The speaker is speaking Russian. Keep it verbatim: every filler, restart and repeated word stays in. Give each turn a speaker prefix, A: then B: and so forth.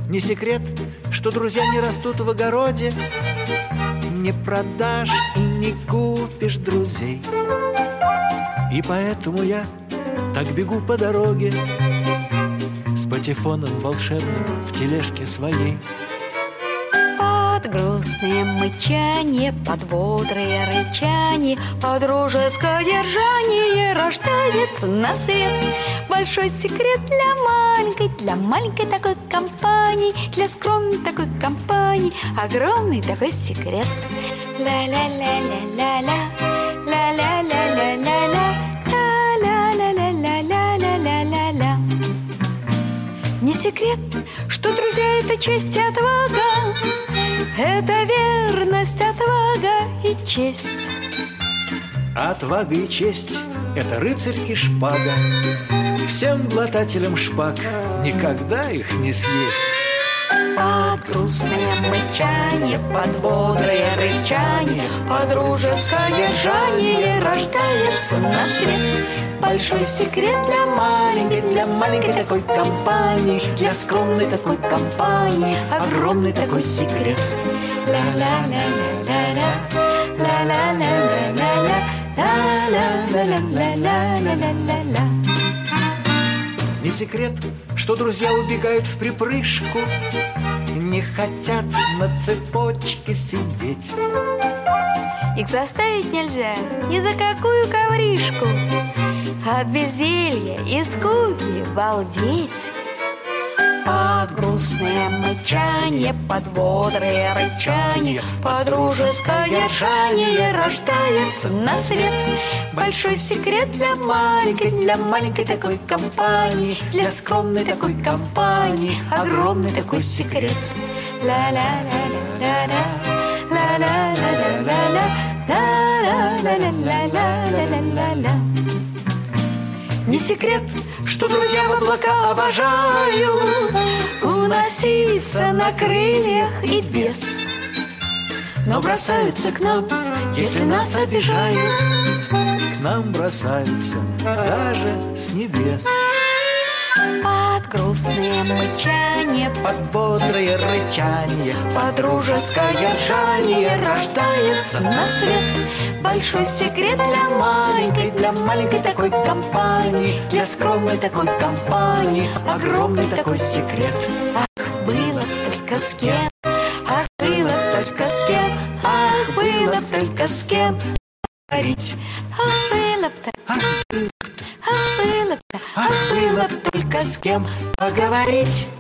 A: Не секрет, что друзья не растут в огороде. Не продашь и не купишь друзей. И поэтому я так бегу по дороге с патефоном волшебным в тележке своей.
B: Под грустное мычание, под бодрое рычание, под дружеское держание рождается на свет большой секрет для маленькой, для маленькой такой компании, для скромной такой компании, огромный такой секрет. Ля-ля-ля-ля-ля-ля, ля-ля-ля-ля-ля-ля, ля-ля-ля-ля-ля-ля-ля-ля. Не секрет, что друзья — это честь и отвага, это верность, отвага и честь.
A: Отвага и честь — это рыцарь и шпага. Всем глотателям шпаг никогда их не съесть.
B: Под грустное мычание, под бодрое рычание, под дружеское держание рождается на свет большой секрет для маленькой, для маленькой такой компании, для скромной такой компании, огромный такой секрет. Ля-ля-ля-ля-ля-ля, ля-ля-ля-ля-ля-ля, ля-ля-ля-ля-ля-ля-ля-ля.
A: Не секрет, что друзья убегают в припрыжку, не хотят на цепочке сидеть.
B: Их заставить нельзя ни за какую ковришку, от безделья и скуки балдеть. Под грустное мычание, под бодрое рычание, под дружеское ржание рождается на свет большой секрет для маленькой, для маленькой такой компании, для скромной такой компании, огромный такой секрет. Ля-ля-ля-ля-ля-ля, ля-ля-ля-ля-ля-ля, ля-ля-ля-ля-ля-ля-ля-ля. Не секрет, что друзья в облака обожают уноситься на крыльях и без, но бросаются к нам, если нас обижают.
A: К нам бросаются даже с небес.
B: Под грустное мычание,
A: Под бодрое рычание,
B: под дружеское ржание рождается на свет большой секрет для маленькой,
A: для маленькой такой компании,
B: для скромной такой компании, огромный такой секрет. Ах, было только с кем, ах, было только с кем, ах, было только с кем говорить. Ах, было б так,
A: Ах,
B: ах, было б так, ах, было б только с кем поговорить.